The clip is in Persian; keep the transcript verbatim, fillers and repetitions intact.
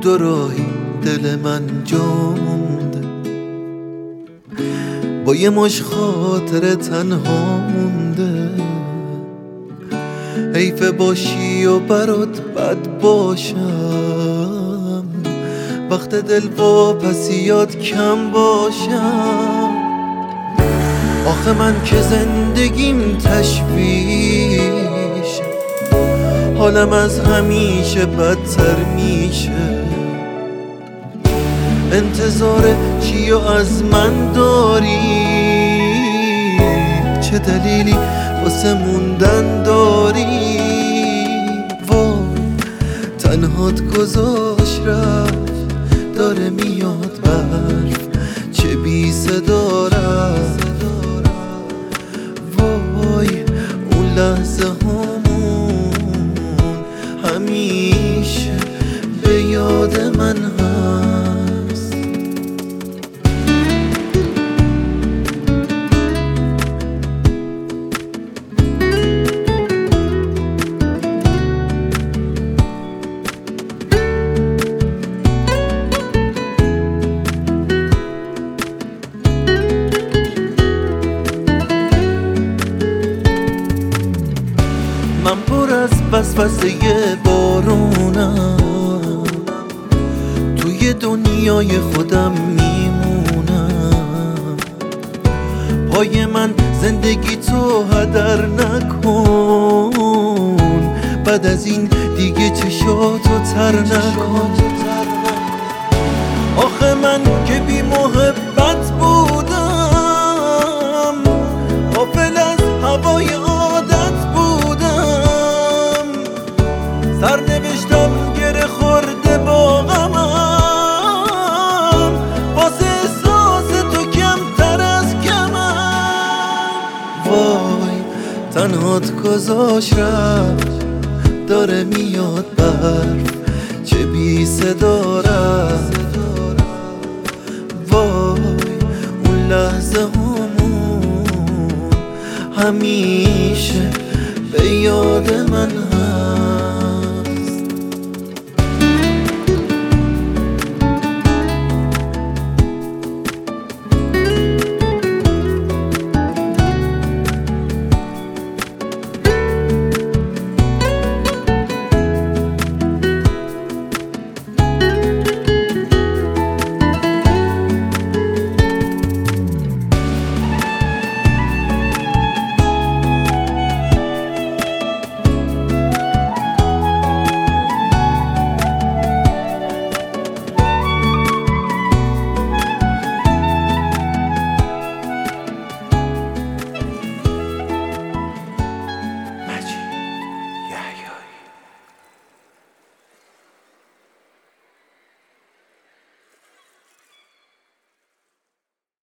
دو راهی دل من جا مونده، با یه مش خاطر تنها مونده. حیفه باشی و برات بد باشم، وقت دل واپسیات کم باشم. آخه من که زندگیم تشویش، حالم از همیشه بدتر میشه. انتظار چی و از من داری؟ چه دلیلی واسه موندن داری؟ وای تنهات گذاشت رفت، داره میاد برف چه بی صدا رفت. وای اون لحظه همون همیشه به یاد من هست. من پر از وسوسه بارونم، توی دنیای خودم میمونم. پای من زندگی تو هدر نکن، بعد از این دیگه چشاتو تر نکن. آخه من که بی محبت بودم، غافل از هوای عادت بودم. سر نوشتم گره خورده با غمم، واسه احساس تو کمتر از کمم. وای تنهات گذاشت رفت، داره میاد برف چه بی صدا رفت. وای اون لحظه همون همیشه به یاد من